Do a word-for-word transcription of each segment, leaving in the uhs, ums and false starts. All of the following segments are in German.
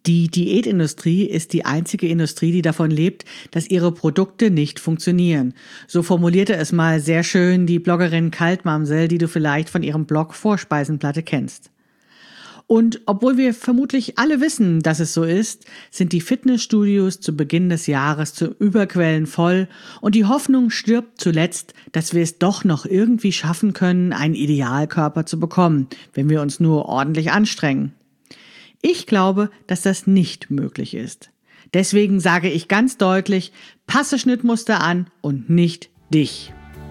Die Diätindustrie ist die einzige Industrie, die davon lebt, dass ihre Produkte nicht funktionieren. So formulierte es mal sehr schön die Bloggerin Kaltmamsel, die du vielleicht von ihrem Blog Vorspeisenplatte kennst. Und obwohl wir vermutlich alle wissen, dass es so ist, sind die Fitnessstudios zu Beginn des Jahres zu Überquellen voll und die Hoffnung stirbt zuletzt, dass wir es doch noch irgendwie schaffen können, einen Idealkörper zu bekommen, wenn wir uns nur ordentlich anstrengen. Ich glaube, dass das nicht möglich ist. Deswegen sage ich ganz deutlich, passe Schnittmuster an und nicht dich.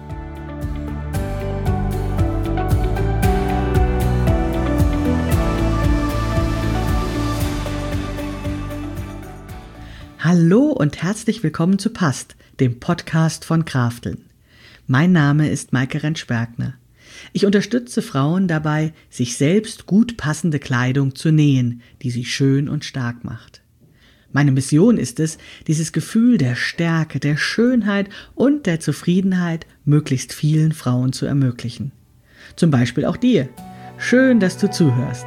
Hallo und herzlich willkommen zu Passt, dem Podcast von Krafteln. Mein Name ist Maike Rentsch-Bergner. Ich unterstütze Frauen dabei, sich selbst gut passende Kleidung zu nähen, die sie schön und stark macht. Meine Mission ist es, dieses Gefühl der Stärke, der Schönheit und der Zufriedenheit möglichst vielen Frauen zu ermöglichen. Zum Beispiel auch dir. Schön, dass du zuhörst.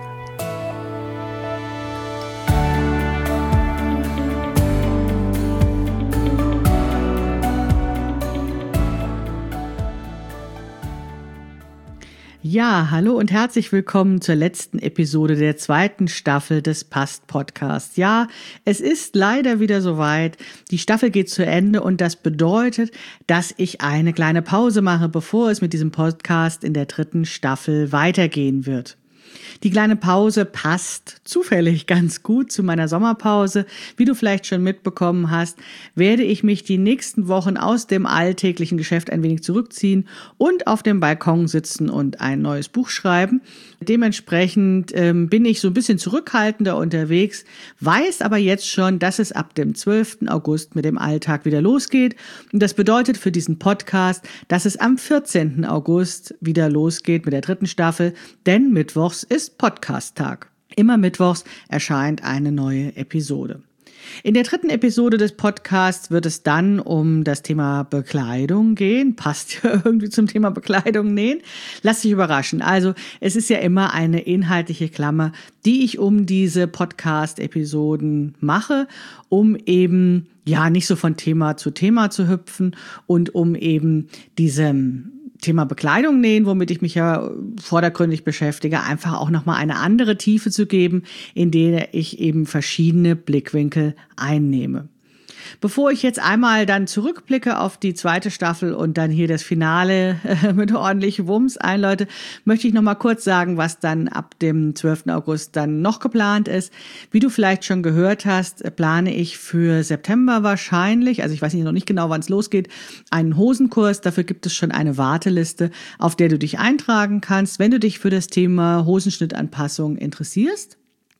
Ja, hallo und herzlich willkommen zur letzten Episode der zweiten Staffel des Passt Podcasts. Ja, es ist leider wieder soweit. Die Staffel geht zu Ende und das bedeutet, dass ich eine kleine Pause mache, bevor es mit diesem Podcast in der dritten Staffel weitergehen wird. Die kleine Pause passt zufällig ganz gut zu meiner Sommerpause. Wie du vielleicht schon mitbekommen hast, werde ich mich die nächsten Wochen aus dem alltäglichen Geschäft ein wenig zurückziehen und auf dem Balkon sitzen und ein neues Buch schreiben. Dementsprechend ähm, bin ich so ein bisschen zurückhaltender unterwegs, weiß aber jetzt schon, dass es ab dem zwölften August mit dem Alltag wieder losgeht. Und das bedeutet für diesen Podcast, dass es am vierzehnten August wieder losgeht mit der dritten Staffel, denn mittwochs ist Podcast-Tag. Immer mittwochs erscheint eine neue Episode. In der dritten Episode des Podcasts wird es dann um das Thema Bekleidung gehen. Passt ja irgendwie zum Thema Bekleidung nähen. Lass dich überraschen. Also es ist ja immer eine inhaltliche Klammer, die ich um diese Podcast-Episoden mache, um eben ja nicht so von Thema zu Thema zu hüpfen und um eben diesem Thema Bekleidung nähen, womit ich mich ja vordergründig beschäftige, einfach auch nochmal eine andere Tiefe zu geben, in der ich eben verschiedene Blickwinkel einnehme. Bevor ich jetzt einmal dann zurückblicke auf die zweite Staffel und dann hier das Finale äh, mit ordentlich Wumms einläute, möchte ich noch mal kurz sagen, was dann ab dem zwölften August dann noch geplant ist. Wie du vielleicht schon gehört hast, plane ich für September wahrscheinlich, also ich weiß nicht noch nicht genau, wann es losgeht, einen Hosenkurs. Dafür gibt es schon eine Warteliste, auf der du dich eintragen kannst, wenn du dich für das Thema Hosenschnittanpassung interessierst.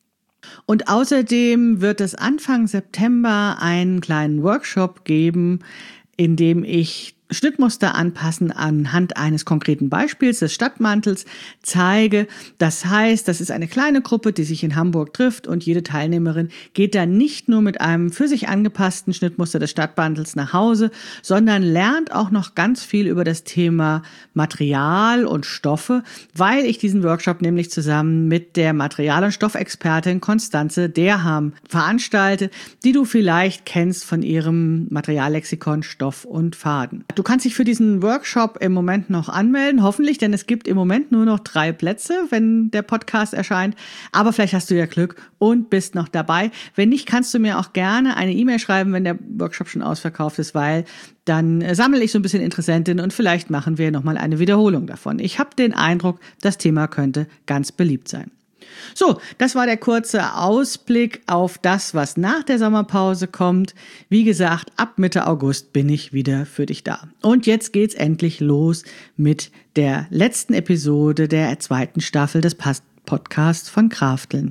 Und außerdem wird es Anfang September einen kleinen Workshop geben, in dem ich Schnittmuster anpassen anhand eines konkreten Beispiels des Stadtmantels zeige. Das heißt, das ist eine kleine Gruppe, die sich in Hamburg trifft und jede Teilnehmerin geht dann nicht nur mit einem für sich angepassten Schnittmuster des Stadtmantels nach Hause, sondern lernt auch noch ganz viel über das Thema Material und Stoffe, weil ich diesen Workshop nämlich zusammen mit der Material- und Stoffexpertin Constanze Derham veranstalte, die du vielleicht kennst von ihrem Materiallexikon Stoff und Faden. Du kannst dich für diesen Workshop im Moment noch anmelden, hoffentlich, denn es gibt im Moment nur noch drei Plätze, wenn der Podcast erscheint. Aber vielleicht hast du ja Glück und bist noch dabei. Wenn nicht, kannst du mir auch gerne eine E-Mail schreiben, wenn der Workshop schon ausverkauft ist, weil dann sammle ich so ein bisschen Interessentinnen und vielleicht machen wir nochmal eine Wiederholung davon. Ich habe den Eindruck, das Thema könnte ganz beliebt sein. So, das war der kurze Ausblick auf das, was nach der Sommerpause kommt. Wie gesagt, ab Mitte August bin ich wieder für dich da. Und jetzt geht's endlich los mit der letzten Episode der zweiten Staffel des Podcasts von Krafteln.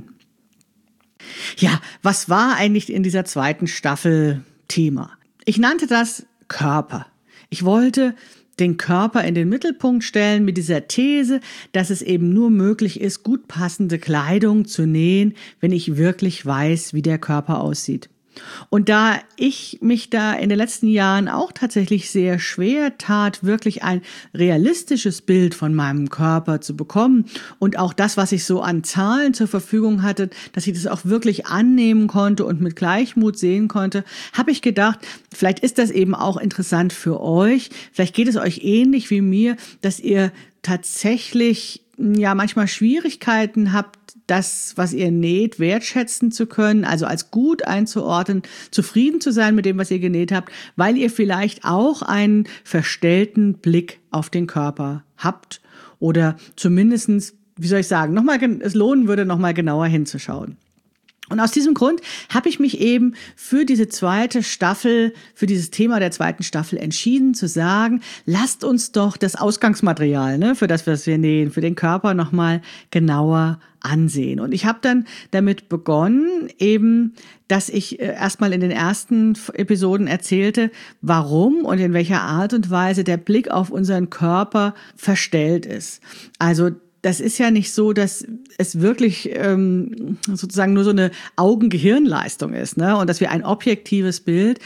Ja, was war eigentlich in dieser zweiten Staffel Thema? Ich nannte das Körper. Ich wollte den Körper in den Mittelpunkt stellen mit dieser These, dass es eben nur möglich ist, gut passende Kleidung zu nähen, wenn ich wirklich weiß, wie der Körper aussieht. Und da ich mich da in den letzten Jahren auch tatsächlich sehr schwer tat, wirklich ein realistisches Bild von meinem Körper zu bekommen und auch das, was ich so an Zahlen zur Verfügung hatte, dass ich das auch wirklich annehmen konnte und mit Gleichmut sehen konnte, habe ich gedacht, vielleicht ist das eben auch interessant für euch. Vielleicht geht es euch ähnlich wie mir, dass ihr tatsächlich ja manchmal Schwierigkeiten habt, das, was ihr näht, wertschätzen zu können, also als gut einzuordnen, zufrieden zu sein mit dem, was ihr genäht habt, weil ihr vielleicht auch einen verstellten Blick auf den Körper habt oder zumindestens, wie soll ich sagen, noch mal, es lohnen würde, noch mal genauer hinzuschauen. Und aus diesem Grund habe ich mich eben für diese zweite Staffel, für dieses Thema der zweiten Staffel entschieden zu sagen, lasst uns doch das Ausgangsmaterial, ne, für das, was wir nähen, für den Körper nochmal genauer ansehen. Und ich habe dann damit begonnen, eben, dass ich erstmal in den ersten Episoden erzählte, warum und in welcher Art und Weise der Blick auf unseren Körper verstellt ist. Also das ist ja nicht so, dass es wirklich ähm, sozusagen nur so eine Augen-Gehirn-Leistung ist, ne? Und dass wir ein objektives Bild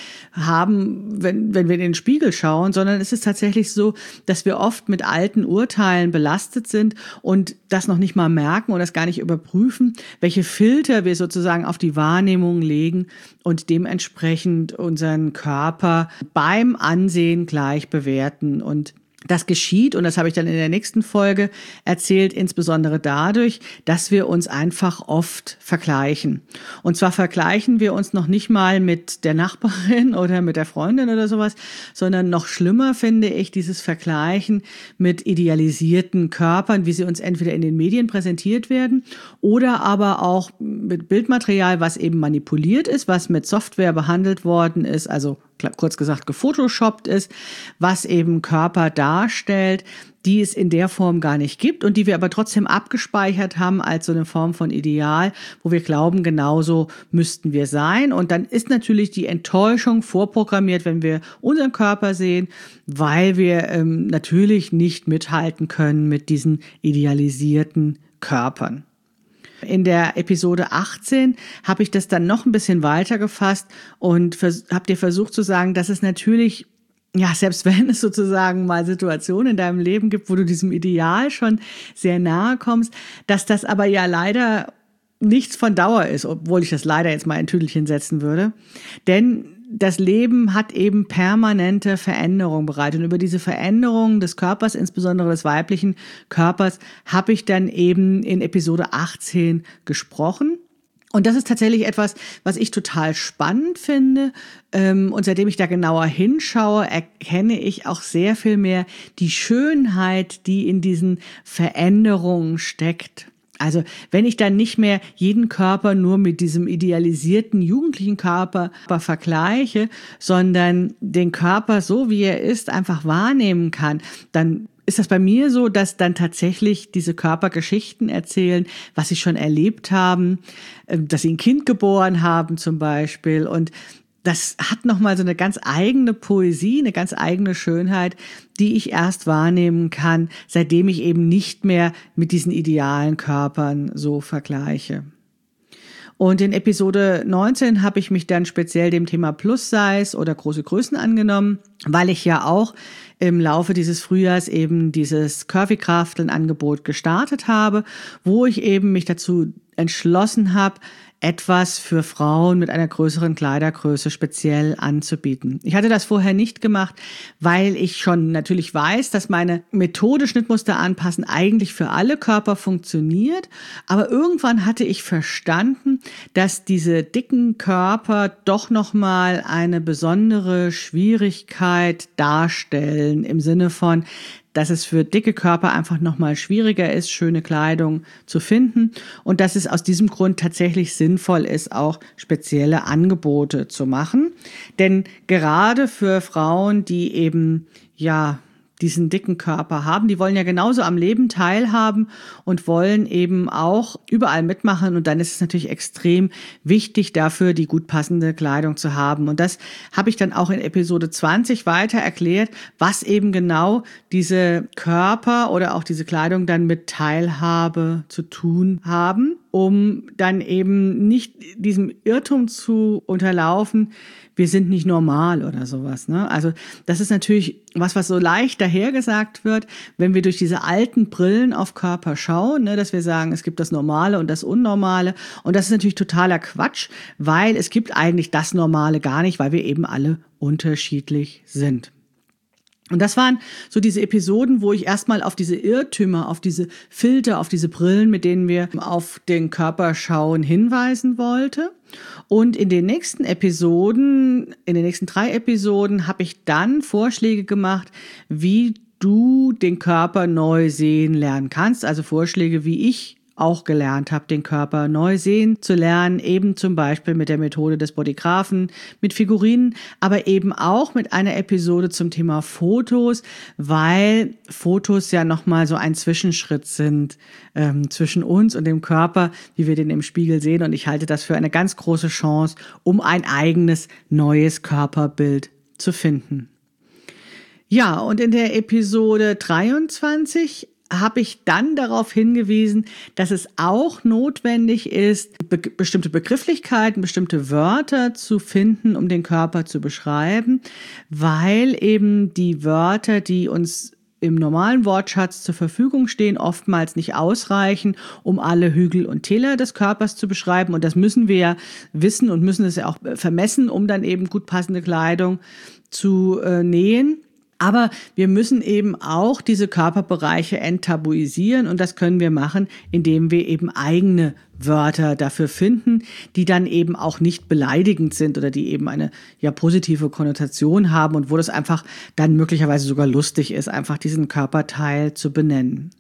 haben, wenn, wenn wir in den Spiegel schauen, sondern es ist tatsächlich so, dass wir oft mit alten Urteilen belastet sind und das noch nicht mal merken oder das gar nicht überprüfen, welche Filter wir sozusagen auf die Wahrnehmung legen und dementsprechend unseren Körper beim Ansehen gleich bewerten. Und das geschieht, und das habe ich dann in der nächsten Folge erzählt, insbesondere dadurch, dass wir uns einfach oft vergleichen. Und zwar vergleichen wir uns noch nicht mal mit der Nachbarin oder mit der Freundin oder sowas, sondern noch schlimmer finde ich dieses Vergleichen mit idealisierten Körpern, wie sie uns entweder in den Medien präsentiert werden oder aber auch mit Bildmaterial, was eben manipuliert ist, was mit Software behandelt worden ist, also kurz gesagt gefotoshoppt ist, was eben Körper darstellt, die es in der Form gar nicht gibt und die wir aber trotzdem abgespeichert haben als so eine Form von Ideal, wo wir glauben, genauso müssten wir sein. Und dann ist natürlich die Enttäuschung vorprogrammiert, wenn wir unseren Körper sehen, weil wir ähm, natürlich nicht mithalten können mit diesen idealisierten Körpern. In der Episode achtzehn habe ich das dann noch ein bisschen weiter gefasst und vers- habe dir versucht zu sagen, dass es natürlich, ja, selbst wenn es sozusagen mal Situationen in deinem Leben gibt, wo du diesem Ideal schon sehr nahe kommst, dass das aber ja leider nichts von Dauer ist, obwohl ich das leider jetzt mal in Tüdelchen setzen würde. Denn das Leben hat eben permanente Veränderungen bereit. Und über diese Veränderungen des Körpers, insbesondere des weiblichen Körpers, habe ich dann eben in Episode achtzehn gesprochen. Und das ist tatsächlich etwas, was ich total spannend finde. Und seitdem ich da genauer hinschaue, erkenne ich auch sehr viel mehr die Schönheit, die in diesen Veränderungen steckt. Also wenn ich dann nicht mehr jeden Körper nur mit diesem idealisierten jugendlichen Körper vergleiche, sondern den Körper so, wie er ist, einfach wahrnehmen kann, dann ist das bei mir so, dass dann tatsächlich diese Körpergeschichten erzählen, was sie schon erlebt haben, dass sie ein Kind geboren haben zum Beispiel, und das hat nochmal so eine ganz eigene Poesie, eine ganz eigene Schönheit, die ich erst wahrnehmen kann, seitdem ich eben nicht mehr mit diesen idealen Körpern so vergleiche. Und in Episode neunzehn habe ich mich dann speziell dem Thema Plus-Size oder große Größen angenommen, weil ich ja auch im Laufe dieses Frühjahrs eben dieses Curvy-Krafteln-Angebot gestartet habe, wo ich eben mich dazu entschlossen habe, etwas für Frauen mit einer größeren Kleidergröße speziell anzubieten. Ich hatte das vorher nicht gemacht, weil ich schon natürlich weiß, dass meine Methode Schnittmuster anpassen eigentlich für alle Körper funktioniert. Aber irgendwann hatte ich verstanden, dass diese dicken Körper doch nochmal eine besondere Schwierigkeit darstellen im Sinne von, dass es für dicke Körper einfach nochmal schwieriger ist, schöne Kleidung zu finden und dass es aus diesem Grund tatsächlich sinnvoll ist, auch spezielle Angebote zu machen. Denn gerade für Frauen, die eben, ja, diesen dicken Körper haben, die wollen ja genauso am Leben teilhaben und wollen eben auch überall mitmachen, und dann ist es natürlich extrem wichtig dafür, die gut passende Kleidung zu haben. Und das habe ich dann auch in Episode zwanzig weiter erklärt, was eben genau diese Körper oder auch diese Kleidung dann mit Teilhabe zu tun haben. um dann eben nicht diesem Irrtum zu unterlaufen, wir sind nicht normal oder sowas, ne? Also das ist natürlich was, was so leicht dahergesagt wird, wenn wir durch diese alten Brillen auf Körper schauen, ne, dass wir sagen, es gibt das Normale und das Unnormale. Und das ist natürlich totaler Quatsch, weil es gibt eigentlich das Normale gar nicht, weil wir eben alle unterschiedlich sind. Und das waren so diese Episoden, wo ich erstmal auf diese Irrtümer, auf diese Filter, auf diese Brillen, mit denen wir auf den Körper schauen, hinweisen wollte. Und in den nächsten Episoden, in den nächsten drei Episoden, habe ich dann Vorschläge gemacht, wie du den Körper neu sehen lernen kannst. Also Vorschläge, wie ich auch gelernt habe, den Körper neu sehen zu lernen, eben zum Beispiel mit der Methode des Bodygraphen, mit Figurinen, aber eben auch mit einer Episode zum Thema Fotos, weil Fotos ja nochmal so ein Zwischenschritt sind ähm, zwischen uns und dem Körper, wie wir den im Spiegel sehen. Und ich halte das für eine ganz große Chance, um ein eigenes neues Körperbild zu finden. Ja, und in der Episode dreiundzwanzig habe ich dann darauf hingewiesen, dass es auch notwendig ist, be- bestimmte Begrifflichkeiten, bestimmte Wörter zu finden, um den Körper zu beschreiben, weil eben die Wörter, die uns im normalen Wortschatz zur Verfügung stehen, oftmals nicht ausreichen, um alle Hügel und Täler des Körpers zu beschreiben. Und das müssen wir ja wissen und müssen es ja auch vermessen, um dann eben gut passende Kleidung zu äh, nähen. Aber wir müssen eben auch diese Körperbereiche enttabuisieren und das können wir machen, indem wir eben eigene Wörter dafür finden, die dann eben auch nicht beleidigend sind oder die eben eine ja positive Konnotation haben und wo das einfach dann möglicherweise sogar lustig ist, einfach diesen Körperteil zu benennen.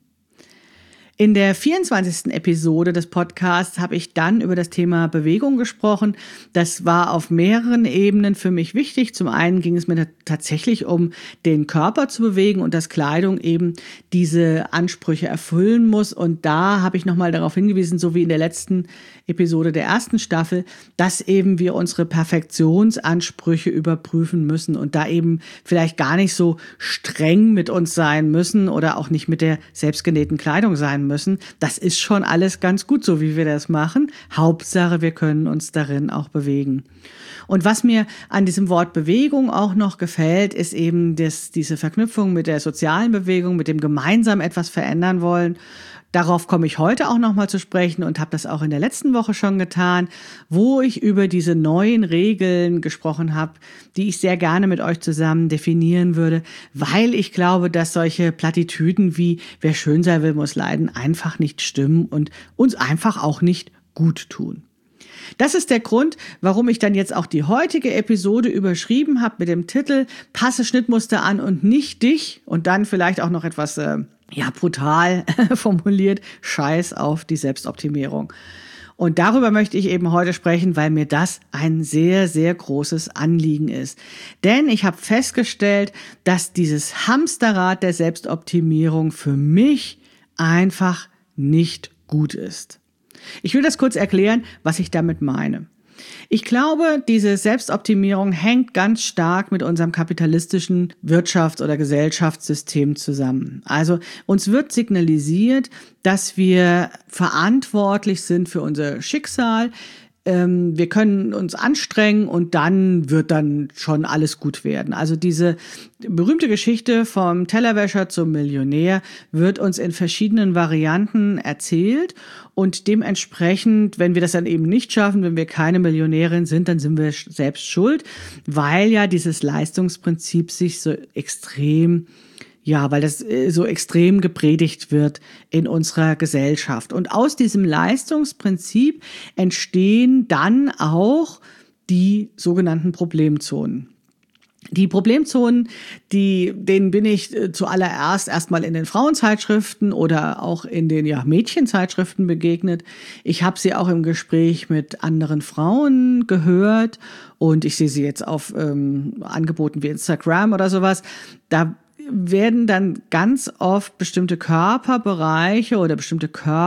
In der vierundzwanzigsten Episode des Podcasts habe ich dann über das Thema Bewegung gesprochen. Das war auf mehreren Ebenen für mich wichtig. Zum einen ging es mir tatsächlich um den Körper zu bewegen und dass Kleidung eben diese Ansprüche erfüllen muss. Und da habe ich nochmal darauf hingewiesen, so wie in der letzten Episode der ersten Staffel, dass eben wir unsere Perfektionsansprüche überprüfen müssen und da eben vielleicht gar nicht so streng mit uns sein müssen oder auch nicht mit der selbstgenähten Kleidung sein müssen. Das ist schon alles ganz gut, so wie wir das machen. Hauptsache, wir können uns darin auch bewegen. Und was mir an diesem Wort Bewegung auch noch gefällt, ist eben das, diese Verknüpfung mit der sozialen Bewegung, mit dem gemeinsam etwas verändern wollen. Darauf komme ich heute auch nochmal zu sprechen und habe das auch in der letzten Woche schon getan, wo ich über diese neuen Regeln gesprochen habe, die ich sehr gerne mit euch zusammen definieren würde, weil ich glaube, dass solche Plattitüden wie wer schön sein will, muss leiden, einfach nicht stimmen und uns einfach auch nicht gut tun. Das ist der Grund, warum ich dann jetzt auch die heutige Episode überschrieben habe mit dem Titel Passe Schnittmuster an und nicht dich und dann vielleicht auch noch etwas äh, ja brutal formuliert, Scheiß auf die Selbstoptimierung. Und darüber möchte ich eben heute sprechen, weil mir das ein sehr, sehr großes Anliegen ist. Denn ich habe festgestellt, dass dieses Hamsterrad der Selbstoptimierung für mich einfach nicht gut ist. Ich will das kurz erklären, was ich damit meine. Ich glaube, diese Selbstoptimierung hängt ganz stark mit unserem kapitalistischen Wirtschafts- oder Gesellschaftssystem zusammen. Also uns wird signalisiert, dass wir verantwortlich sind für unser Schicksal. Ähm, wir können uns anstrengen und dann wird dann schon alles gut werden. Also diese berühmte Geschichte vom Tellerwäscher zum Millionär wird uns in verschiedenen Varianten erzählt und dementsprechend, wenn wir das dann eben nicht schaffen, wenn wir keine Millionärin sind, dann sind wir selbst schuld, weil ja dieses Leistungsprinzip sich so extrem Ja, weil das so extrem gepredigt wird in unserer Gesellschaft. Und aus diesem Leistungsprinzip entstehen dann auch die sogenannten Problemzonen. Die Problemzonen, die, denen bin ich zuallererst erstmal in den Frauenzeitschriften oder auch in den ja, Mädchenzeitschriften begegnet. Ich habe sie auch im Gespräch mit anderen Frauen gehört und ich sehe sie jetzt auf ähm, Angeboten wie Instagram oder sowas. Da werden dann ganz oft bestimmte Körperbereiche oder bestimmte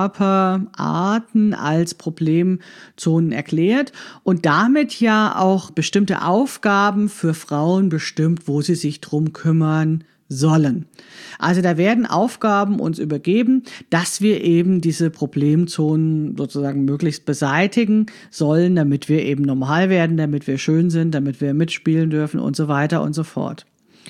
Körperarten als Problemzonen erklärt und damit ja auch bestimmte Aufgaben für Frauen bestimmt, wo sie sich drum kümmern sollen. Also da werden Aufgaben uns übergeben, dass wir eben diese Problemzonen sozusagen möglichst beseitigen sollen, damit wir eben normal werden, damit wir schön sind, damit wir mitspielen dürfen und so weiter und so fort.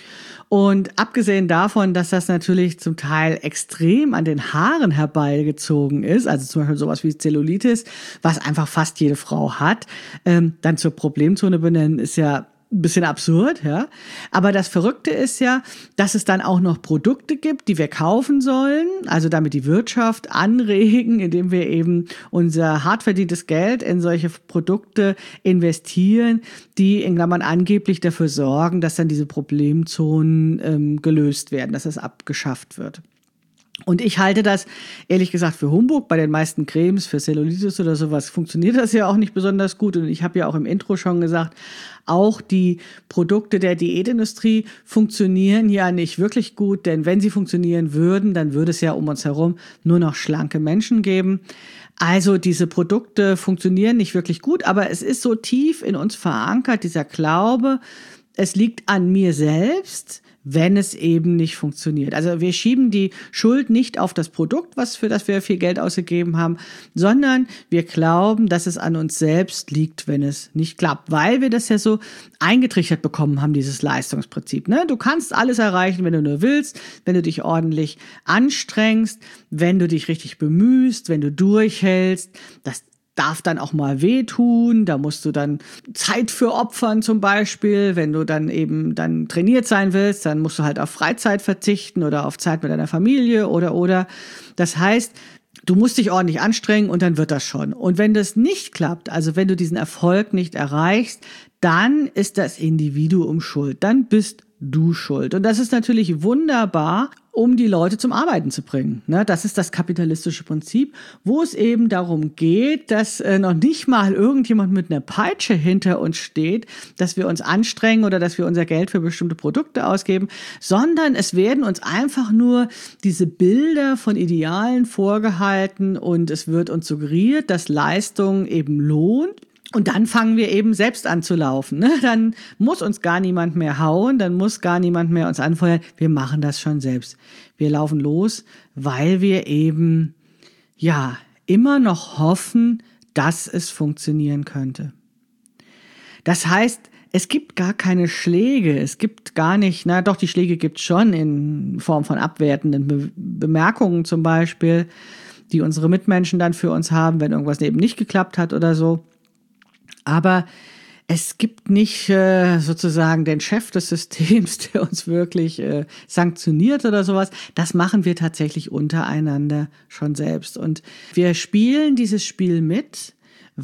Und abgesehen davon, dass das natürlich zum Teil extrem an den Haaren herbeigezogen ist, also zum Beispiel sowas wie Zellulitis, was einfach fast jede Frau hat, ähm, dann zur Problemzone benennen, ist ja ein bisschen absurd, ja. Aber das Verrückte ist ja, dass es dann auch noch Produkte gibt, die wir kaufen sollen, also damit die Wirtschaft anregen, indem wir eben unser hart verdientes Geld in solche Produkte investieren, die in Klammern angeblich dafür sorgen, dass dann diese Problemzonen ähm, gelöst werden, dass das abgeschafft wird. Und ich halte das, ehrlich gesagt, für Humbug. Bei den meisten Cremes für Zellulitis oder sowas funktioniert das ja auch nicht besonders gut. Und ich habe ja auch im Intro schon gesagt, auch die Produkte der Diätindustrie funktionieren ja nicht wirklich gut. Denn wenn sie funktionieren würden, dann würde es ja um uns herum nur noch schlanke Menschen geben. Also diese Produkte funktionieren nicht wirklich gut, aber es ist so tief in uns verankert, dieser Glaube, es liegt an mir selbst, wenn es eben nicht funktioniert. Also wir schieben die Schuld nicht auf das Produkt, was für das wir viel Geld ausgegeben haben, sondern wir glauben, dass es an uns selbst liegt, wenn es nicht klappt, weil wir das ja so eingetrichtert bekommen haben, dieses Leistungsprinzip. Ne? Du kannst alles erreichen, wenn du nur willst, wenn du dich ordentlich anstrengst, wenn du dich richtig bemühst, wenn du durchhältst. Das darf dann auch mal wehtun, da musst du dann Zeit für opfern zum Beispiel, wenn du dann eben dann trainiert sein willst, dann musst du halt auf Freizeit verzichten oder auf Zeit mit deiner Familie oder oder. Das heißt, du musst dich ordentlich anstrengen und dann wird das schon. Und wenn das nicht klappt, also wenn du diesen Erfolg nicht erreichst, dann ist das Individuum schuld, dann bist du schuld. Und das ist natürlich wunderbar, um die Leute zum Arbeiten zu bringen. Das ist das kapitalistische Prinzip, wo es eben darum geht, dass noch nicht mal irgendjemand mit einer Peitsche hinter uns steht, dass wir uns anstrengen oder dass wir unser Geld für bestimmte Produkte ausgeben, sondern es werden uns einfach nur diese Bilder von Idealen vorgehalten und es wird uns suggeriert, dass Leistung eben lohnt. Und dann fangen wir eben selbst an zu laufen. Ne? Dann muss uns gar niemand mehr hauen, dann muss gar niemand mehr uns anfeuern. Wir machen das schon selbst. Wir laufen los, weil wir eben, ja, immer noch hoffen, dass es funktionieren könnte. Das heißt, es gibt gar keine Schläge. Es gibt gar nicht, na doch, die Schläge gibt es schon in Form von abwertenden Be- Bemerkungen zum Beispiel, die unsere Mitmenschen dann für uns haben, wenn irgendwas eben nicht geklappt hat oder so. Aber es gibt nicht äh, sozusagen den Chef des Systems, der uns wirklich äh, sanktioniert oder sowas. Das machen wir tatsächlich untereinander schon selbst. Und wir spielen dieses Spiel mit,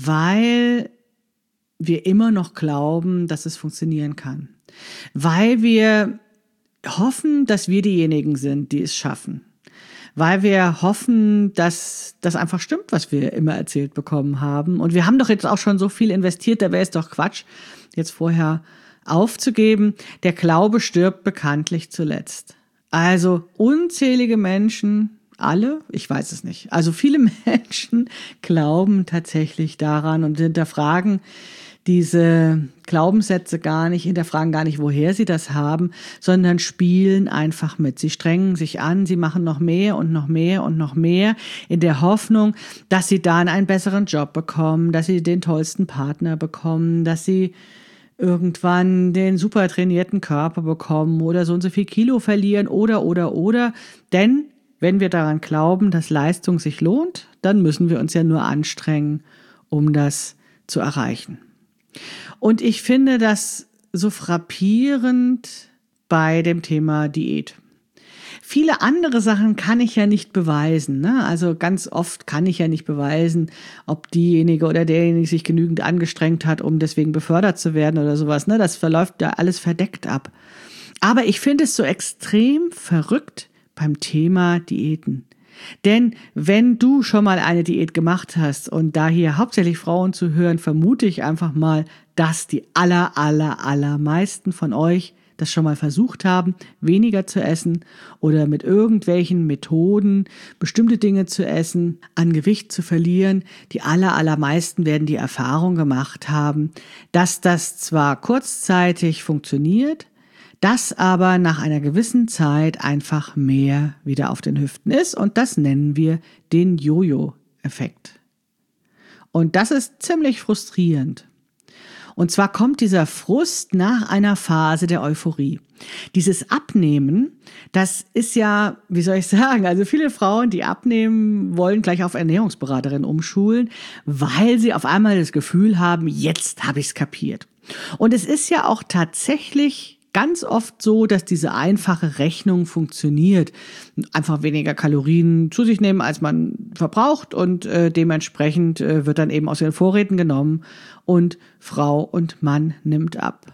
weil wir immer noch glauben, dass es funktionieren kann. Weil wir hoffen, dass wir diejenigen sind, die es schaffen. Weil wir hoffen, dass das einfach stimmt, was wir immer erzählt bekommen haben. Und wir haben doch jetzt auch schon so viel investiert, da wäre es doch Quatsch, jetzt vorher aufzugeben. Der Glaube stirbt bekanntlich zuletzt. Also unzählige Menschen, alle, ich weiß es nicht, also viele Menschen glauben tatsächlich daran und hinterfragen diese Glaubenssätze gar nicht, hinterfragen gar nicht, woher sie das haben, sondern spielen einfach mit. Sie strengen sich an, sie machen noch mehr und noch mehr und noch mehr in der Hoffnung, dass sie dann einen besseren Job bekommen, dass sie den tollsten Partner bekommen, dass sie irgendwann den super trainierten Körper bekommen oder so und so viel Kilo verlieren oder, oder, oder. Denn wenn wir daran glauben, dass Leistung sich lohnt, dann müssen wir uns ja nur anstrengen, um das zu erreichen. Und ich finde das so frappierend bei dem Thema Diät. Viele andere Sachen kann ich ja nicht beweisen. Ne? Also ganz oft kann ich ja nicht beweisen, ob diejenige oder derjenige sich genügend angestrengt hat, um deswegen befördert zu werden oder sowas. Ne? Das verläuft ja alles verdeckt ab. Aber ich finde es so extrem verrückt beim Thema Diäten. Denn wenn du schon mal eine Diät gemacht hast und da hier hauptsächlich Frauen zu hören, vermute ich einfach mal, dass die aller, aller, allermeisten von euch das schon mal versucht haben, weniger zu essen oder mit irgendwelchen Methoden bestimmte Dinge zu essen, an Gewicht zu verlieren. Die aller, allermeisten werden die Erfahrung gemacht haben, dass das zwar kurzzeitig funktioniert, dass aber nach einer gewissen Zeit einfach mehr wieder auf den Hüften ist und das nennen wir den Jojo-Effekt. Und das ist ziemlich frustrierend. Und zwar kommt dieser Frust nach einer Phase der Euphorie. Dieses Abnehmen, das ist ja, wie soll ich sagen, also viele Frauen, die abnehmen, wollen gleich auf Ernährungsberaterin umschulen, weil sie auf einmal das Gefühl haben, jetzt habe ich es kapiert. Und es ist ja auch tatsächlich ganz oft so, dass diese einfache Rechnung funktioniert. Einfach weniger Kalorien zu sich nehmen, als man verbraucht und äh, dementsprechend äh, wird dann eben aus den Vorräten genommen und Frau und Mann nimmt ab.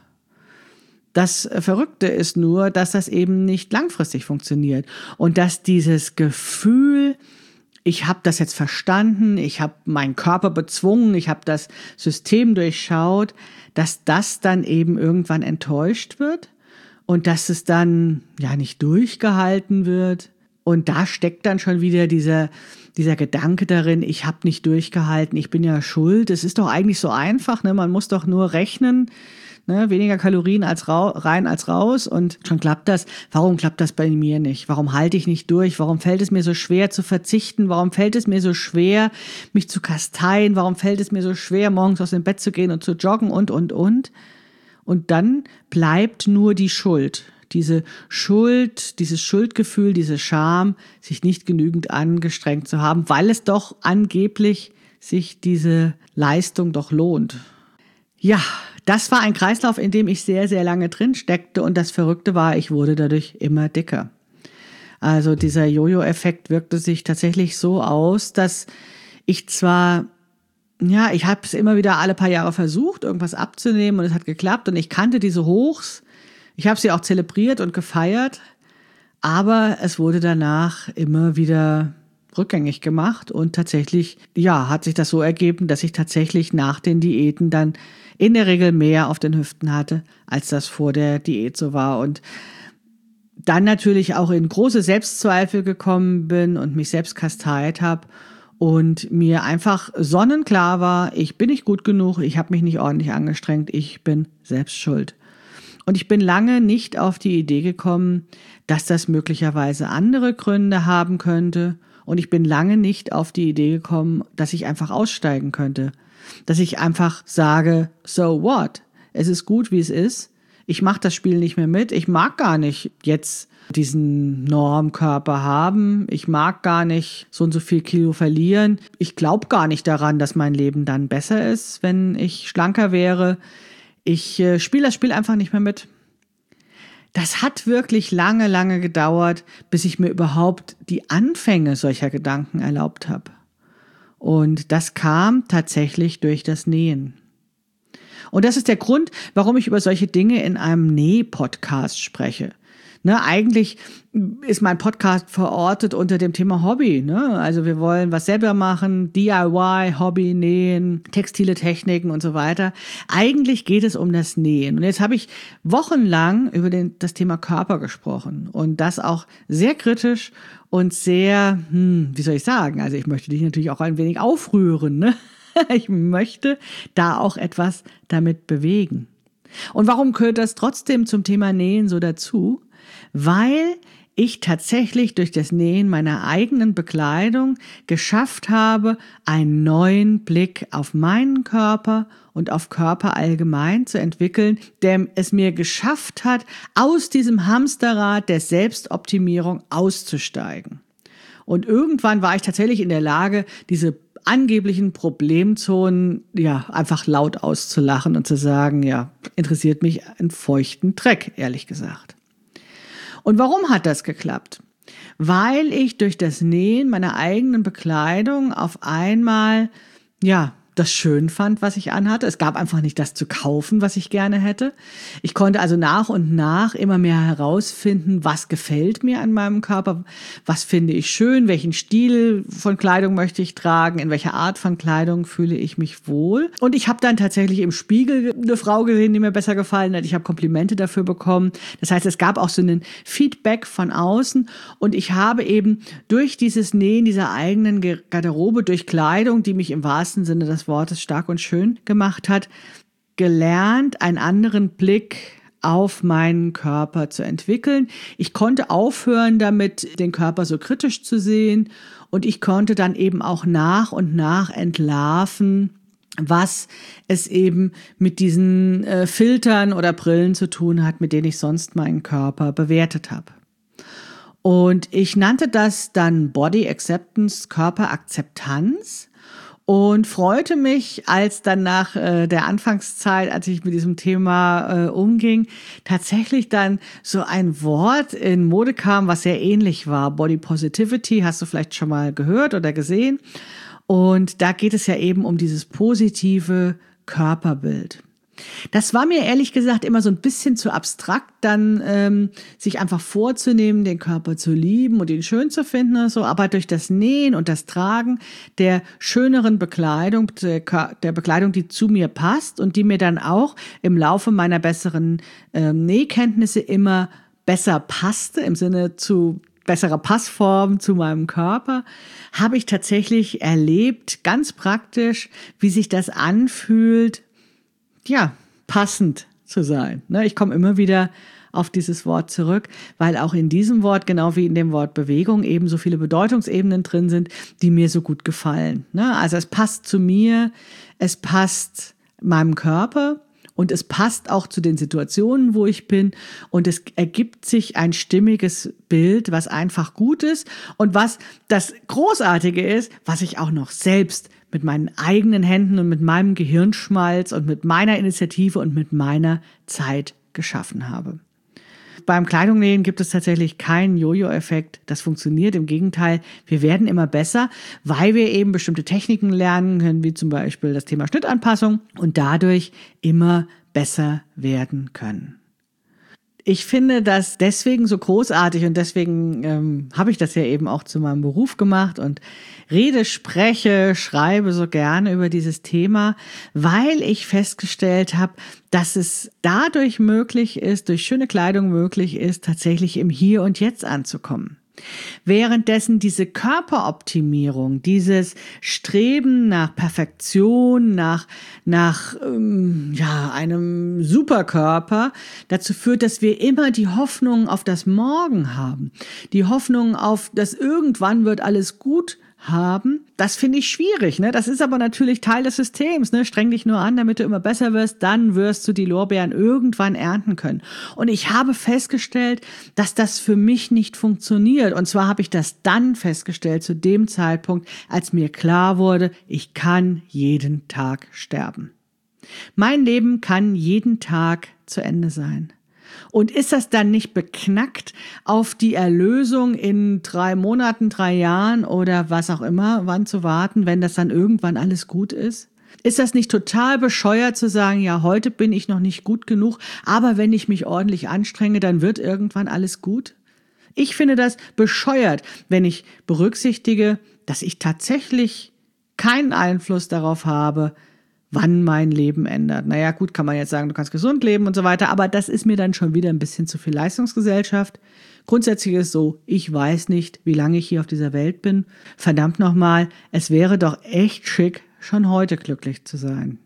Das Verrückte ist nur, dass das eben nicht langfristig funktioniert und dass dieses Gefühl, ich habe das jetzt verstanden, ich habe meinen Körper bezwungen, ich habe das System durchschaut, dass das dann eben irgendwann enttäuscht wird und dass es dann ja nicht durchgehalten wird. Und da steckt dann schon wieder dieser, dieser Gedanke darin, ich habe nicht durchgehalten, ich bin ja schuld. Es ist doch eigentlich so einfach, ne? Man muss doch nur rechnen, ne? Weniger Kalorien als ra- rein als raus und schon klappt das. Warum klappt das bei mir nicht? Warum halte ich nicht durch? Warum fällt es mir so schwer zu verzichten? Warum fällt es mir so schwer, mich zu kasteien? Warum fällt es mir so schwer, morgens aus dem Bett zu gehen und zu joggen und, und, und? Und dann bleibt nur die Schuld. Diese Schuld, dieses Schuldgefühl, diese Scham, sich nicht genügend angestrengt zu haben, weil es doch angeblich sich diese Leistung doch lohnt. Ja, das war ein Kreislauf, in dem ich sehr, sehr lange drin steckte und das Verrückte war, ich wurde dadurch immer dicker. Also dieser Jojo-Effekt wirkte sich tatsächlich so aus, dass ich zwar, ja, ich habe es immer wieder alle paar Jahre versucht, irgendwas abzunehmen und es hat geklappt und ich kannte diese Hochs. Ich habe sie auch zelebriert und gefeiert, aber es wurde danach immer wieder rückgängig gemacht und tatsächlich, ja, hat sich das so ergeben, dass ich tatsächlich nach den Diäten dann in der Regel mehr auf den Hüften hatte, als das vor der Diät so war und dann natürlich auch in große Selbstzweifel gekommen bin und mich selbst kasteilt habe und mir einfach sonnenklar war, ich bin nicht gut genug, ich habe mich nicht ordentlich angestrengt, ich bin selbst schuld. Und ich bin lange nicht auf die Idee gekommen, dass das möglicherweise andere Gründe haben könnte. Und ich bin lange nicht auf die Idee gekommen, dass ich einfach aussteigen könnte. Dass ich einfach sage, so what? Es ist gut, wie es ist. Ich mache das Spiel nicht mehr mit. Ich mag gar nicht jetzt diesen Normkörper haben. Ich mag gar nicht so und so viel Kilo verlieren. Ich glaube gar nicht daran, dass mein Leben dann besser ist, wenn ich schlanker wäre. Ich äh, spiele das Spiel einfach nicht mehr mit. Das hat wirklich lange, lange gedauert, bis ich mir überhaupt die Anfänge solcher Gedanken erlaubt habe. Und das kam tatsächlich durch das Nähen. Und das ist der Grund, warum ich über solche Dinge in einem Näh-Podcast spreche. Ne, eigentlich ist mein Podcast verortet unter dem Thema Hobby. Ne? Also wir wollen was selber machen, D I Y, Hobby, Nähen, textile Techniken und so weiter. Eigentlich geht es um das Nähen. Und jetzt habe ich wochenlang über den, das Thema Körper gesprochen und das auch sehr kritisch und sehr, hm, wie soll ich sagen, also ich möchte dich natürlich auch ein wenig aufrühren. Ne? Ich möchte da auch etwas damit bewegen. Und warum gehört das trotzdem zum Thema Nähen so dazu? Weil ich tatsächlich durch das Nähen meiner eigenen Bekleidung geschafft habe, einen neuen Blick auf meinen Körper und auf Körper allgemein zu entwickeln, der es mir geschafft hat, aus diesem Hamsterrad der Selbstoptimierung auszusteigen. Und irgendwann war ich tatsächlich in der Lage, diese angeblichen Problemzonen ja einfach laut auszulachen und zu sagen, ja, interessiert mich einen feuchten Dreck, ehrlich gesagt. Und warum hat das geklappt? Weil ich durch das Nähen meiner eigenen Bekleidung auf einmal, ja, das schön fand, was ich anhatte. Es gab einfach nicht das zu kaufen, was ich gerne hätte. Ich konnte also nach und nach immer mehr herausfinden, was gefällt mir an meinem Körper, was finde ich schön, welchen Stil von Kleidung möchte ich tragen, in welcher Art von Kleidung fühle ich mich wohl. Und ich habe dann tatsächlich im Spiegel eine Frau gesehen, die mir besser gefallen hat. Ich habe Komplimente dafür bekommen. Das heißt, es gab auch so einen Feedback von außen und ich habe eben durch dieses Nähen dieser eigenen Garderobe, durch Kleidung, die mich im wahrsten Sinne des Wortes stark und schön gemacht hat, gelernt, einen anderen Blick auf meinen Körper zu entwickeln. Ich konnte aufhören damit, den Körper so kritisch zu sehen, und ich konnte dann eben auch nach und nach entlarven, was es eben mit diesen äh, Filtern oder Brillen zu tun hat, mit denen ich sonst meinen Körper bewertet habe. Und ich nannte das dann Body Acceptance, Körperakzeptanz, und freute mich, als dann nach äh, der Anfangszeit, als ich mit diesem Thema äh, umging, tatsächlich dann so ein Wort in Mode kam, was sehr ähnlich war. Body Positivity, hast du vielleicht schon mal gehört oder gesehen. Und da geht es ja eben um dieses positive Körperbild. Das war mir ehrlich gesagt immer so ein bisschen zu abstrakt, dann ähm, sich einfach vorzunehmen, den Körper zu lieben und ihn schön zu finden und so. Aber durch das Nähen und das Tragen der schöneren Bekleidung, der, der Bekleidung, die zu mir passt und die mir dann auch im Laufe meiner besseren ähm, Nähkenntnisse immer besser passte, im Sinne zu besserer Passform zu meinem Körper, habe ich tatsächlich erlebt, ganz praktisch, wie sich das anfühlt, ja, passend zu sein. Ich komme immer wieder auf dieses Wort zurück, weil auch in diesem Wort, genau wie in dem Wort Bewegung, eben so viele Bedeutungsebenen drin sind, die mir so gut gefallen. Also es passt zu mir, es passt meinem Körper und es passt auch zu den Situationen, wo ich bin, und es ergibt sich ein stimmiges Bild, was einfach gut ist und was das Großartige ist, was ich auch noch selbst mit meinen eigenen Händen und mit meinem Gehirnschmalz und mit meiner Initiative und mit meiner Zeit geschaffen habe. Beim Kleidungnähen gibt es tatsächlich keinen Jojo-Effekt. Das funktioniert. Im Gegenteil, wir werden immer besser, weil wir eben bestimmte Techniken lernen können, wie zum Beispiel das Thema Schnittanpassung, und dadurch immer besser werden können. Ich finde das deswegen so großartig, und deswegen ähm, habe ich das ja eben auch zu meinem Beruf gemacht und rede, spreche, schreibe so gerne über dieses Thema, weil ich festgestellt habe, dass es dadurch möglich ist, durch schöne Kleidung möglich ist, tatsächlich im Hier und Jetzt anzukommen. Währenddessen diese Körperoptimierung, dieses Streben nach Perfektion, nach, nach ähm, ja, einem Superkörper dazu führt, dass wir immer die Hoffnung auf das Morgen haben, die Hoffnung auf, dass irgendwann wird alles gut haben, das finde ich schwierig, ne? Das ist aber natürlich Teil des Systems, ne? Streng dich nur an, damit du immer besser wirst, dann wirst du die Lorbeeren irgendwann ernten können. Und ich habe festgestellt, dass das für mich nicht funktioniert. Und zwar habe ich das dann festgestellt, zu dem Zeitpunkt, als mir klar wurde, ich kann jeden Tag sterben. Mein Leben kann jeden Tag zu Ende sein. Und ist das dann nicht beknackt auf die Erlösung in drei Monaten, drei Jahren oder was auch immer, wann zu warten, wenn das dann irgendwann alles gut ist? Ist das nicht total bescheuert zu sagen, ja, heute bin ich noch nicht gut genug, aber wenn ich mich ordentlich anstrenge, dann wird irgendwann alles gut? Ich finde das bescheuert, wenn ich berücksichtige, dass ich tatsächlich keinen Einfluss darauf habe, wann mein Leben ändert. Naja, gut, kann man jetzt sagen, du kannst gesund leben und so weiter, aber das ist mir dann schon wieder ein bisschen zu viel Leistungsgesellschaft. Grundsätzlich ist es so, ich weiß nicht, wie lange ich hier auf dieser Welt bin. Verdammt nochmal, es wäre doch echt schick, schon heute glücklich zu sein.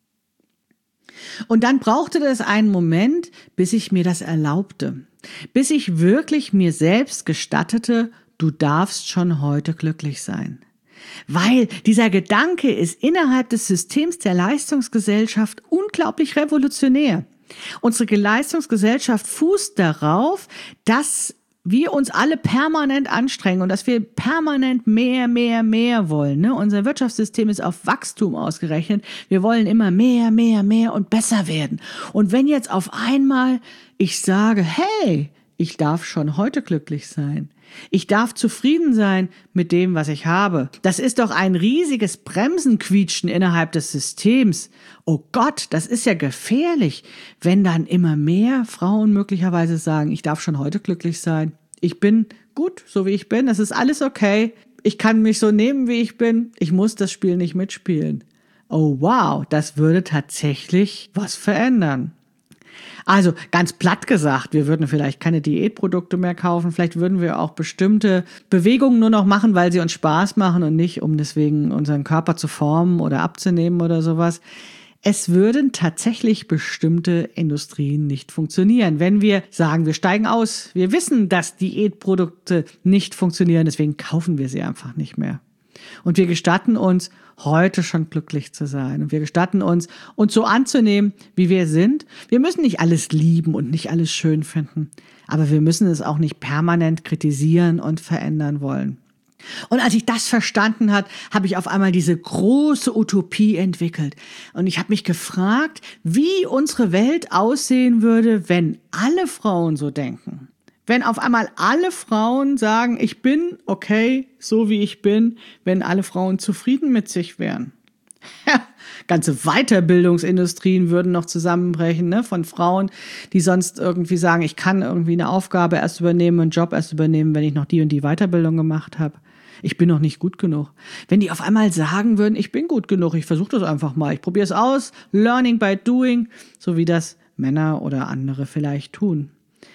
Und dann brauchte das einen Moment, bis ich mir das erlaubte. Bis ich wirklich mir selbst gestattete, du darfst schon heute glücklich sein. Weil dieser Gedanke ist innerhalb des Systems der Leistungsgesellschaft unglaublich revolutionär. Unsere Leistungsgesellschaft fußt darauf, dass wir uns alle permanent anstrengen und dass wir permanent mehr, mehr, mehr wollen. Ne? Unser Wirtschaftssystem ist auf Wachstum ausgerechnet. Wir wollen immer mehr, mehr, mehr und besser werden. Und wenn jetzt auf einmal ich sage, hey, ich darf schon heute glücklich sein. Ich darf zufrieden sein mit dem, was ich habe. Das ist doch ein riesiges Bremsenquietschen innerhalb des Systems. Oh Gott, das ist ja gefährlich, wenn dann immer mehr Frauen möglicherweise sagen, ich darf schon heute glücklich sein. Ich bin gut, so wie ich bin. Es ist alles okay. Ich kann mich so nehmen, wie ich bin. Ich muss das Spiel nicht mitspielen. Oh wow, das würde tatsächlich was verändern. Also ganz platt gesagt, wir würden vielleicht keine Diätprodukte mehr kaufen, vielleicht würden wir auch bestimmte Bewegungen nur noch machen, weil sie uns Spaß machen und nicht, um deswegen unseren Körper zu formen oder abzunehmen oder sowas. Es würden tatsächlich bestimmte Industrien nicht funktionieren. Wenn wir sagen, wir steigen aus, wir wissen, dass Diätprodukte nicht funktionieren, deswegen kaufen wir sie einfach nicht mehr. Und wir gestatten uns, heute schon glücklich zu sein. Und wir gestatten uns, uns so anzunehmen, wie wir sind. Wir müssen nicht alles lieben und nicht alles schön finden. Aber wir müssen es auch nicht permanent kritisieren und verändern wollen. Und als ich das verstanden habe, habe ich auf einmal diese große Utopie entwickelt. Und ich habe mich gefragt, wie unsere Welt aussehen würde, wenn alle Frauen so denken. Wenn auf einmal alle Frauen sagen, ich bin okay, so wie ich bin, wenn alle Frauen zufrieden mit sich wären. Ja, ganze Weiterbildungsindustrien würden noch zusammenbrechen, ne, von Frauen, die sonst irgendwie sagen, ich kann irgendwie eine Aufgabe erst übernehmen, einen Job erst übernehmen, wenn ich noch die und die Weiterbildung gemacht habe. Ich bin noch nicht gut genug. Wenn die auf einmal sagen würden, ich bin gut genug, ich versuche das einfach mal, ich probiere es aus, learning by doing, so wie das Männer oder andere vielleicht tun.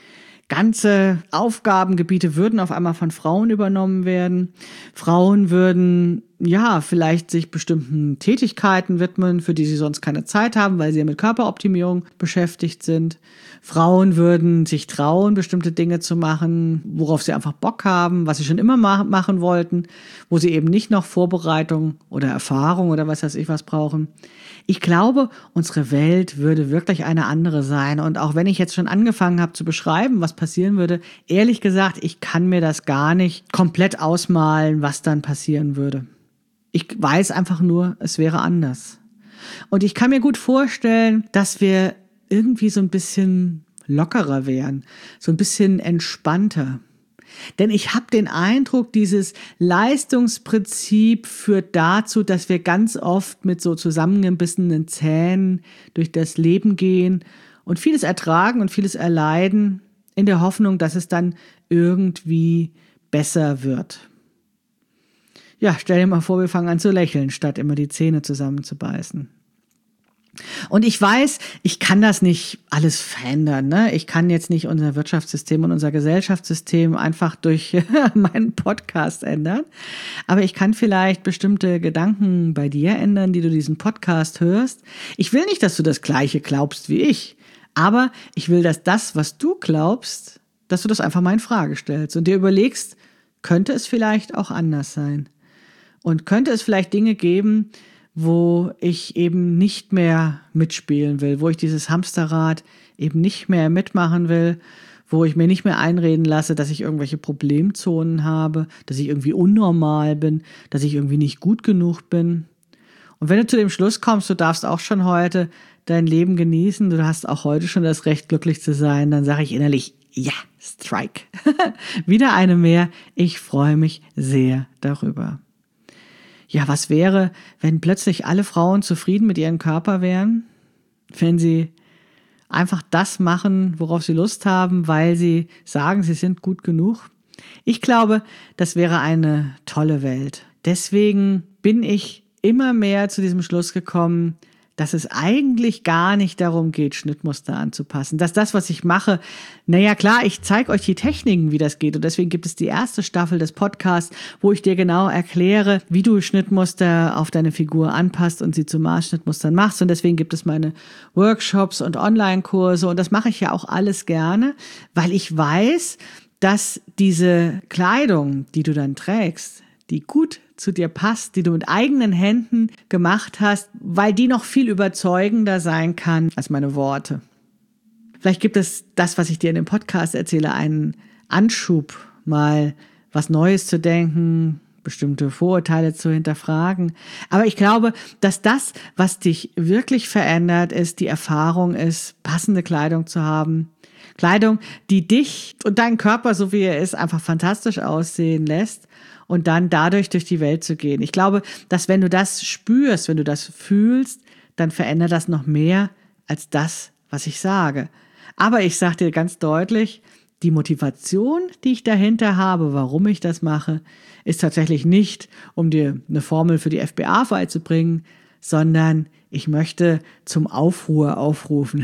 Ganze Aufgabengebiete würden auf einmal von Frauen übernommen werden. Frauen würden, ja, vielleicht sich bestimmten Tätigkeiten widmen, für die sie sonst keine Zeit haben, weil sie ja mit Körperoptimierung beschäftigt sind. Frauen würden sich trauen, bestimmte Dinge zu machen, worauf sie einfach Bock haben, was sie schon immer ma- machen wollten, wo sie eben nicht noch Vorbereitung oder Erfahrung oder was weiß ich was brauchen. Ich glaube, unsere Welt würde wirklich eine andere sein. Und auch wenn ich jetzt schon angefangen habe zu beschreiben, was passieren würde, ehrlich gesagt, ich kann mir das gar nicht komplett ausmalen, was dann passieren würde. Ich weiß einfach nur, es wäre anders. Und ich kann mir gut vorstellen, dass wir irgendwie so ein bisschen lockerer wären, so ein bisschen entspannter. Denn ich habe den Eindruck, dieses Leistungsprinzip führt dazu, dass wir ganz oft mit so zusammengebissenen Zähnen durch das Leben gehen und vieles ertragen und vieles erleiden, in der Hoffnung, dass es dann irgendwie besser wird. Ja, stell dir mal vor, wir fangen an zu lächeln, statt immer die Zähne zusammenzubeißen. Und ich weiß, ich kann das nicht alles verändern, ne? Ich kann jetzt nicht unser Wirtschaftssystem und unser Gesellschaftssystem einfach durch meinen Podcast ändern. Aber ich kann vielleicht bestimmte Gedanken bei dir ändern, die du diesen Podcast hörst. Ich will nicht, dass du das Gleiche glaubst wie ich. Aber ich will, dass das, was du glaubst, dass du das einfach mal in Frage stellst und dir überlegst, könnte es vielleicht auch anders sein? Und könnte es vielleicht Dinge geben, wo ich eben nicht mehr mitspielen will, wo ich dieses Hamsterrad eben nicht mehr mitmachen will, wo ich mir nicht mehr einreden lasse, dass ich irgendwelche Problemzonen habe, dass ich irgendwie unnormal bin, dass ich irgendwie nicht gut genug bin. Und wenn du zu dem Schluss kommst, du darfst auch schon heute dein Leben genießen, du hast auch heute schon das Recht, glücklich zu sein, dann sage ich innerlich, ja, Strike. Wieder eine mehr. Ich freue mich sehr darüber. Ja, was wäre, wenn plötzlich alle Frauen zufrieden mit ihrem Körper wären? Wenn sie einfach das machen, worauf sie Lust haben, weil sie sagen, sie sind gut genug? Ich glaube, das wäre eine tolle Welt. Deswegen bin ich immer mehr zu diesem Schluss gekommen, dass es eigentlich gar nicht darum geht, Schnittmuster anzupassen. Dass das, was ich mache, naja klar, ich zeige euch die Techniken, wie das geht. Und deswegen gibt es die erste Staffel des Podcasts, wo ich dir genau erkläre, wie du Schnittmuster auf deine Figur anpasst und sie zu Maßschnittmustern machst. Und deswegen gibt es meine Workshops und Online-Kurse. Und das mache ich ja auch alles gerne, weil ich weiß, dass diese Kleidung, die du dann trägst, die gut zu dir passt, die du mit eigenen Händen gemacht hast, weil die noch viel überzeugender sein kann als meine Worte. Vielleicht gibt es das, was ich dir in dem Podcast erzähle, einen Anschub, mal was Neues zu denken, bestimmte Vorurteile zu hinterfragen. Aber ich glaube, dass das, was dich wirklich verändert, ist, die Erfahrung ist, passende Kleidung zu haben. Kleidung, die dich und deinen Körper, so wie er ist, einfach fantastisch aussehen lässt und dann dadurch durch die Welt zu gehen. Ich glaube, dass wenn du das spürst, wenn du das fühlst, dann verändert das noch mehr als das, was ich sage. Aber ich sage dir ganz deutlich, die Motivation, die ich dahinter habe, warum ich das mache, ist tatsächlich nicht, um dir eine Formel für die F B A beizubringen, sondern ich möchte zum Aufruhr aufrufen.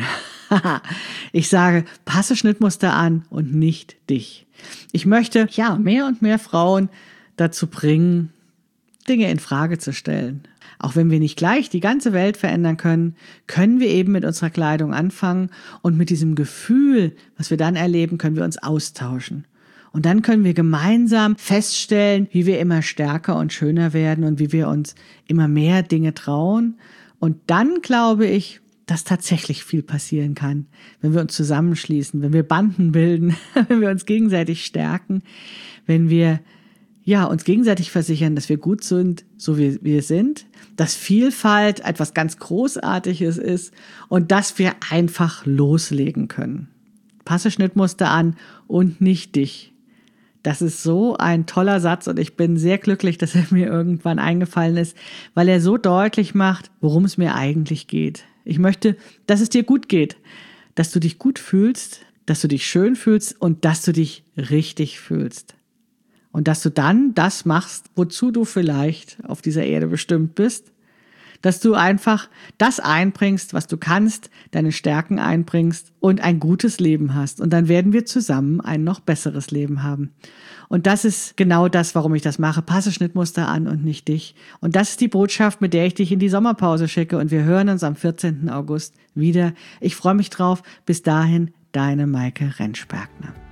Ich sage, passe Schnittmuster an und nicht dich. Ich möchte ja mehr und mehr Frauen dazu bringen, Dinge in Frage zu stellen. Auch wenn wir nicht gleich die ganze Welt verändern können, können wir eben mit unserer Kleidung anfangen und mit diesem Gefühl, was wir dann erleben, können wir uns austauschen. Und dann können wir gemeinsam feststellen, wie wir immer stärker und schöner werden und wie wir uns immer mehr Dinge trauen. Und dann glaube ich, dass tatsächlich viel passieren kann, wenn wir uns zusammenschließen, wenn wir Banden bilden, wenn wir uns gegenseitig stärken, wenn wir ja, uns gegenseitig versichern, dass wir gut sind, so wie wir sind, dass Vielfalt etwas ganz Großartiges ist und dass wir einfach loslegen können. Passe Schnittmuster an und nicht dich. Das ist so ein toller Satz und ich bin sehr glücklich, dass er mir irgendwann eingefallen ist, weil er so deutlich macht, worum es mir eigentlich geht. Ich möchte, dass es dir gut geht, dass du dich gut fühlst, dass du dich schön fühlst und dass du dich richtig fühlst. Und dass du dann das machst, wozu du vielleicht auf dieser Erde bestimmt bist. Dass du einfach das einbringst, was du kannst, deine Stärken einbringst und ein gutes Leben hast. Und dann werden wir zusammen ein noch besseres Leben haben. Und das ist genau das, warum ich das mache. Passe Schnittmuster an und nicht dich. Und das ist die Botschaft, mit der ich dich in die Sommerpause schicke. Und wir hören uns am vierzehnten August wieder. Ich freue mich drauf. Bis dahin, deine Maike Rentschbergner.